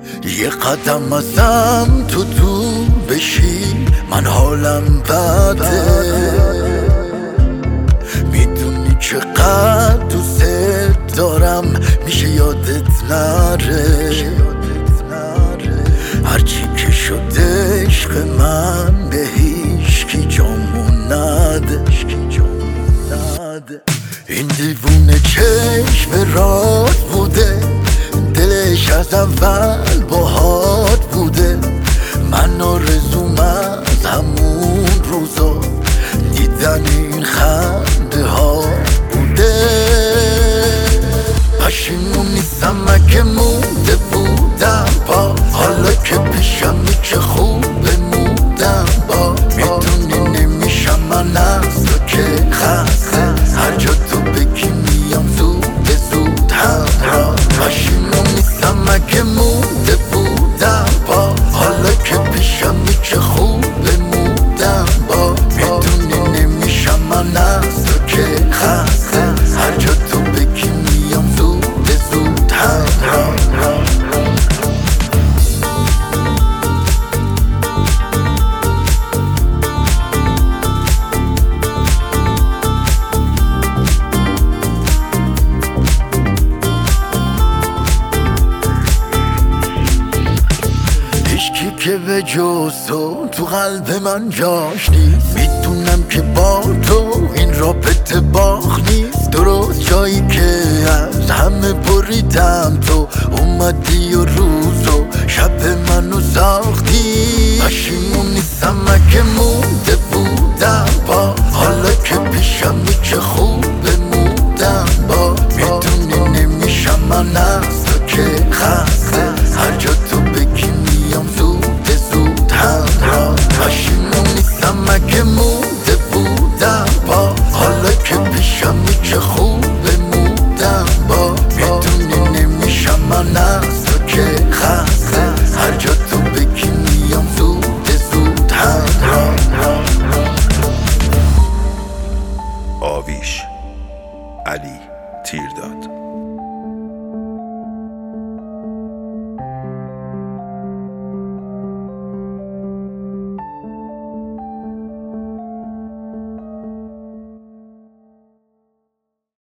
یه قدم ازم تو دور بشی من حالم بده. میدونی چقدر دوست دارم میشه یادت نره. هرچی که شده عشق من به هیچکی جامو نده. این دیوونه چشم راست بوده، دلش از اول باهات بوده. من آرزوم از همون روزا دیدن این خنده ها بوده. پشیمون نیستم اگه مونده بودم با، حالا که پیشمی چه خوب بمودم با. میدونی نمیشم من از تو که خسته، هر جا تو بگی میام زود زود همراه. پشیمون نیستم اگه مونده بودم با، حالا که پیشمی چه خوب بمودم با. میدونی نمیشم من از تو که خسته، هر جا تو بگی میام زود زود همراه. هیچکی که به جز تو قلب من جاش نیست. میدونم که با تو این رابطه باخ نیست. درست جایی که از همه بریدم تو اومدی و روز و شب منو ساختی. پشیمون نیستم اگه مونده بودم با، حالا که پیشمی چه خوب بمودم با. میدونی نمیشم من از تو که خسته، هر جا تو بگی میام زود زود همراه. پشیمون نیستم اگه مونده بودم با، حالا که پیشمی چه خوب بمودم با. میدونی نمیشم من از تو که خسته، هر جا تو بگی میام زود زود همراه. آویش علی تیرداد.